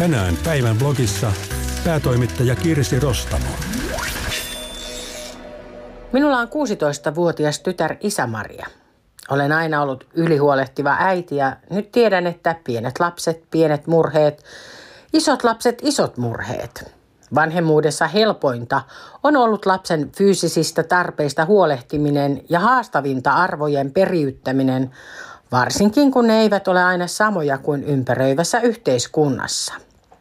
Tänään päivän blogissa päätoimittaja Kirsi Rostamo. Minulla on 16-vuotias tytär Isa-Maria. Olen aina ollut ylihuolehtiva äiti ja nyt tiedän, että pienet lapset, pienet murheet, isot lapset, isot murheet. Vanhemmuudessa helpointa on ollut lapsen fyysisistä tarpeista huolehtiminen ja haastavinta arvojen periyttäminen, varsinkin kun ne eivät ole aina samoja kuin ympäröivässä yhteiskunnassa.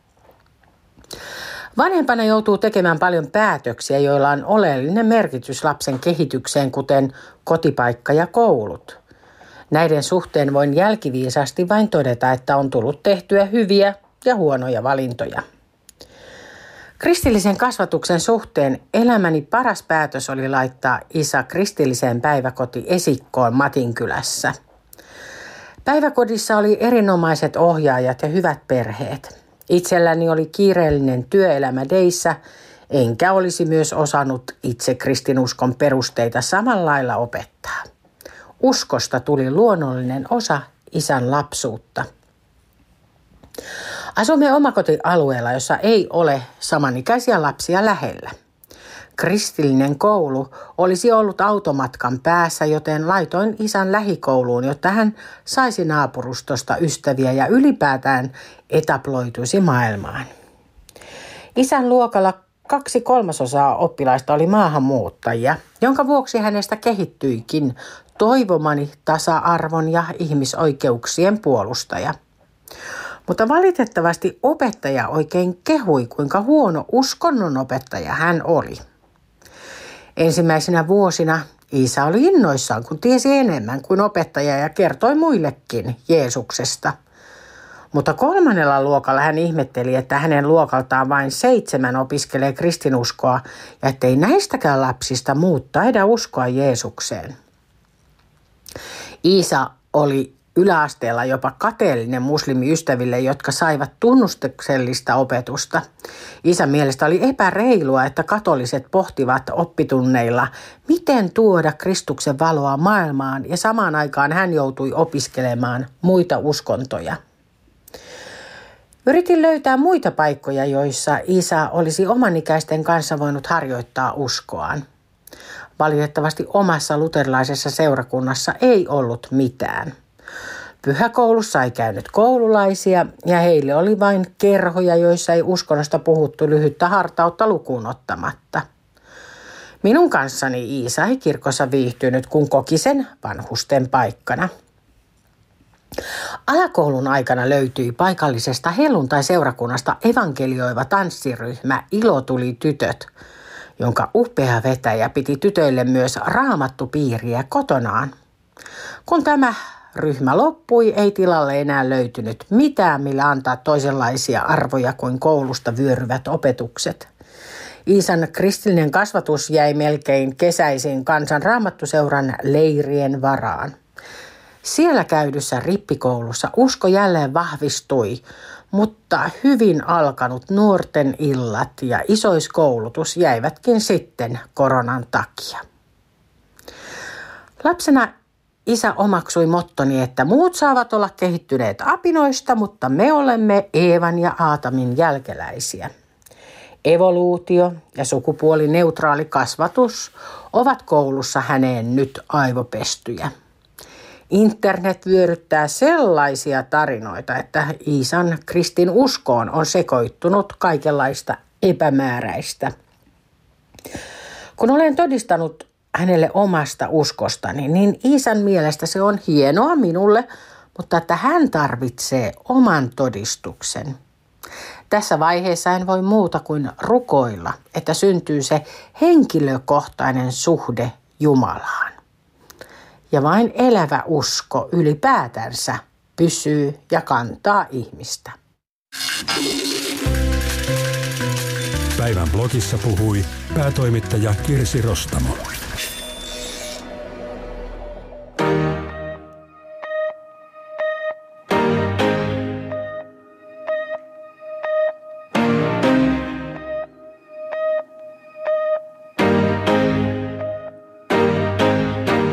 Vanhempana joutuu tekemään paljon päätöksiä, joilla on oleellinen merkitys lapsen kehitykseen, kuten kotipaikka ja koulut. Näiden suhteen voin jälkiviisaasti vain todeta, että on tullut tehtyä hyviä ja huonoja valintoja. Kristillisen kasvatuksen suhteen elämäni paras päätös oli laittaa Isa kristilliseen päiväkoti-esikkoon Matinkylässä. Päiväkodissa oli erinomaiset ohjaajat ja hyvät perheet. Itselläni oli kiireellinen työelämä deissä, enkä olisi myös osannut itse kristinuskon perusteita samalla lailla opettaa. Uskosta tuli luonnollinen osa Isän lapsuutta. Asumme omakotialueella, jossa ei ole samanikäisiä lapsia lähellä. Kristillinen koulu olisi ollut automatkan päässä, joten laitoin Isän lähikouluun, jotta hän saisi naapurustosta ystäviä ja ylipäätään etaploituisi maailmaan. Isän luokalla 2/3 oppilaista oli maahanmuuttajia, jonka vuoksi hänestä kehittyikin toivomani tasa-arvon ja ihmisoikeuksien puolustaja. Mutta valitettavasti opettaja oikein kehui, kuinka huono uskonnonopettaja hän oli. Ensimmäisinä vuosina Isa oli innoissaan, kun tiesi enemmän kuin opettaja ja kertoi muillekin Jeesuksesta. Mutta 3. luokalla hän ihmetteli, että hänen luokaltaan vain 7 opiskelee kristinuskoa ja ettei näistäkään lapsista muut taida uskoa Jeesukseen. Isa oli yläasteella jopa kateellinen muslimiystäville, jotka saivat tunnustuksellista opetusta. Isän mielestä oli epäreilua, että katoliset pohtivat oppitunneilla, miten tuoda Kristuksen valoa maailmaan, ja samaan aikaan hän joutui opiskelemaan muita uskontoja. Yritin löytää muita paikkoja, joissa Isa olisi omanikäisten kanssa voinut harjoittaa uskoaan. Valitettavasti omassa luterilaisessa seurakunnassa ei ollut mitään. Pyhäkoulussa ei käynyt koululaisia ja heille oli vain kerhoja, joissa ei uskonnosta puhuttu lyhyttä hartautta lukuun ottamatta. Minun kanssani Isa ei kirkossa viihtynyt, kun koki sen vanhusten paikkana. Alakoulun aikana löytyi paikallisesta helluntai-seurakunnasta evankelioiva tanssiryhmä Ilotuli-tytöt, jonka upea vetäjä piti tytöille myös raamattupiiriä kotonaan. Kun tämä ryhmä loppui, ei tilalle enää löytynyt mitään, millä antaa toisenlaisia arvoja kuin koulusta vyöryvät opetukset. Iisan kristillinen kasvatus jäi melkein kesäisin Kansan Raamattuseuran leirien varaan. Siellä käydyssä rippikoulussa usko jälleen vahvistui, mutta hyvin alkanut nuorten illat ja isoiskoulutus jäivätkin sitten koronan takia. Lapsena Isa omaksui mottoni, että muut saavat olla kehittyneet apinoista, mutta me olemme Eevan ja Aatamin jälkeläisiä. Evoluutio ja sukupuolineutraali kasvatus ovat koulussa häneen nyt aivopestyjä. Internet vyöryttää sellaisia tarinoita, että Iisan kristin uskoon on sekoittunut kaikenlaista epämääräistä. Kun olen todistanut hänelle omasta uskostani, niin Iisan mielestä se on hienoa minulle, mutta että hän tarvitsee oman todistuksen. Tässä vaiheessa en voi muuta kuin rukoilla, että syntyy se henkilökohtainen suhde Jumalaan. Ja vain elävä usko ylipäätänsä pysyy ja kantaa ihmistä. Päivän blogissa puhui päätoimittaja Kirsi Rostamo.